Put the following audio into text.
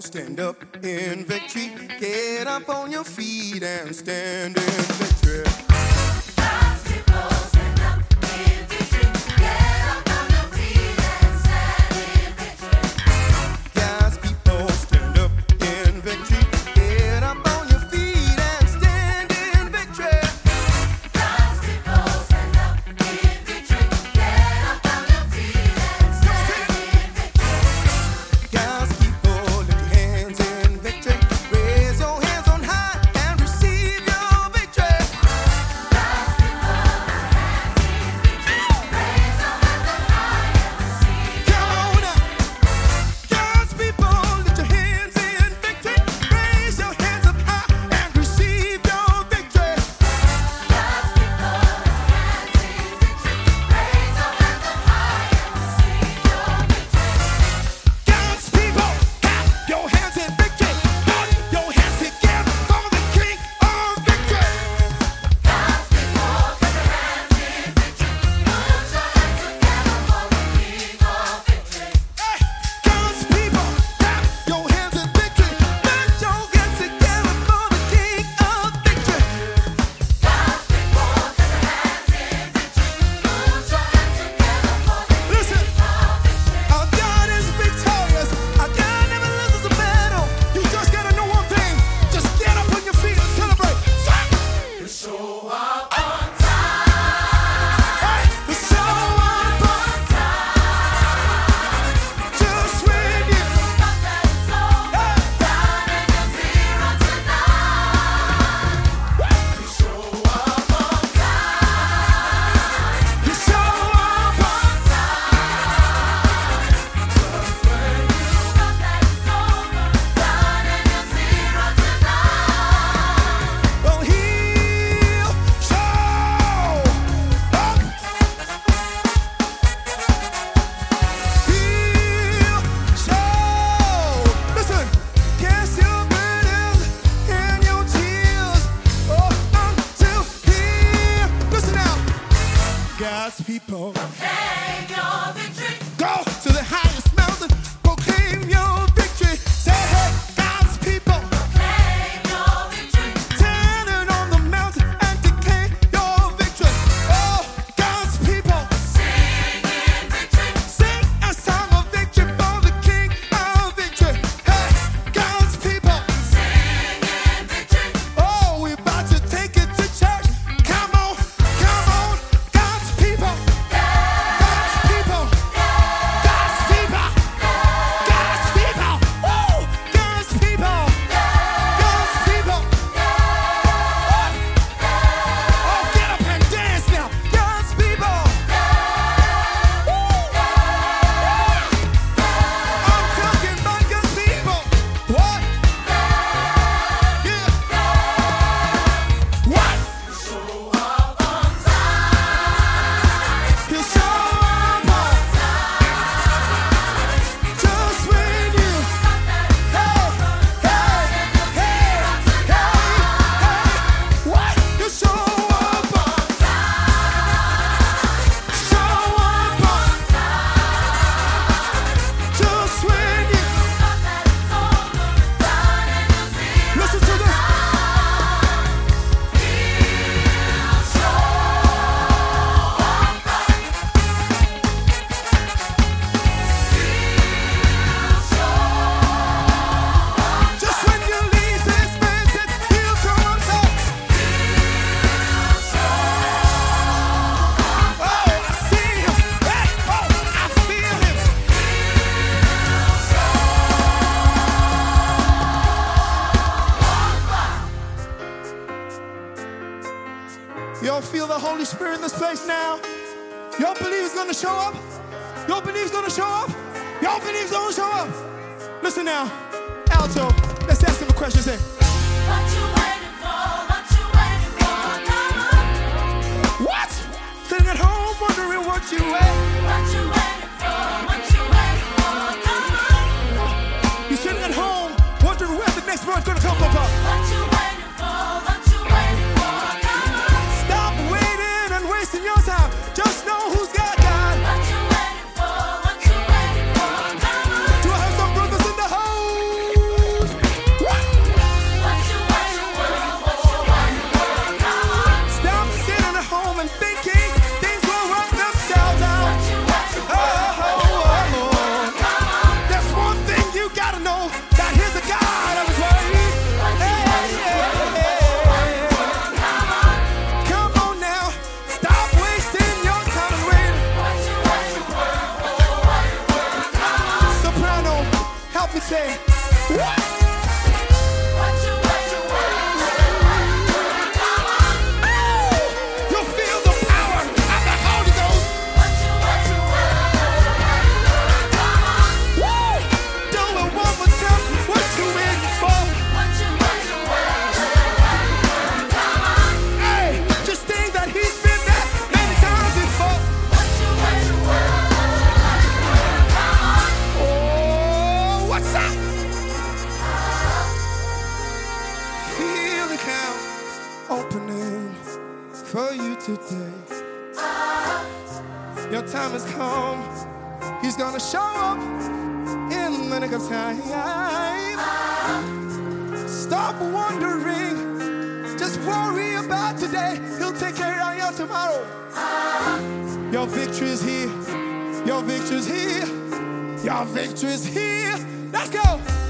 stand up in victory. Get up on your feet and stand in victory. God's people stand up in victory. Get up on your feet and stand in victory. God's people stand up in victory. Get up on your feet and stand in victory. God's people stand up in victory. Get up on your feet and stand in victory. God's people, lift your hands in victory. Raise your hands on high and receive your victory. God's people hands in victory. Raise your hands on high and receive. Come on up. God's people, lift your hands in victory. Raise your hands up high and receive your victory. God's people hands in victory. Raise your hands on high and receive your victory. God's people, clap your hands in victory. Put your hands together for the King of victory. God's people put their hands in victory. Put your hands together for the King of victory. Hey, God's people, clap your hands in victory. Put your hands together for the King of victory. God's people put their hands in victory. Put your hands together for the Listen, King of victory. our God is victorious. Our God never loses a battle. You just gotta know one thing. Just get up on your feet and celebrate. Show up on time. Hey, the show up on time. Just when you Thought that it's over, done and you're zero tonight. You show up on time. you show up on Just when you thought that it's over, done and you're zero tonight. well, he'll show up. He'll show. Listen, cast your burdens and your tears until he. Listen now, God's people. Claim your victory. Go to the highest mountain, proclaim your victory. Say, hey, God's people, Claim your victory. standing on the mountain and declare your victory. Oh, God's people, Sing in victory. sing a song of victory for the King of victory. Hey, God's people, Sing in victory. oh, we're about to take it to church. Come on, God's people, God's people, God's people, God's people, woo, God's people, God's people. Oh, get up and dance now, God's people. Woo. I'm talking about God's people. What? Yeah. What? Show up on time. You show up on just when you. Hey, hey, hey, what? You show up on show up on just when you. Listen to this. Just when you least expect it, he'll show up. Oh, I see him. Hey, oh, I feel him. Y'all feel the Holy Spirit in this place now? Y'all believe he's gonna show up? Y'all believe he's gonna show up? Y'all believe he's gonna show up? Listen now, alto, let's ask him a question. Say, What you waiting for? What you waiting for? Come on. what? Sitting at home wondering what you ate. What you waiting for? What you waiting for? Come on. You sitting at home wondering where the next word's gonna come from. What you waiting for? What you waiting for? Come on. Stop waiting and wasting your time. Just know who's got God. What you waiting for? What you waiting for? Come on. Do I have some brothers in the home? opening for you today. Your time has come. He's gonna show up in the nick of time. Stop wondering. Just worry about today. He'll take care of your tomorrow. Your victory's here. Your victory's here. Your victory's here. Let's go.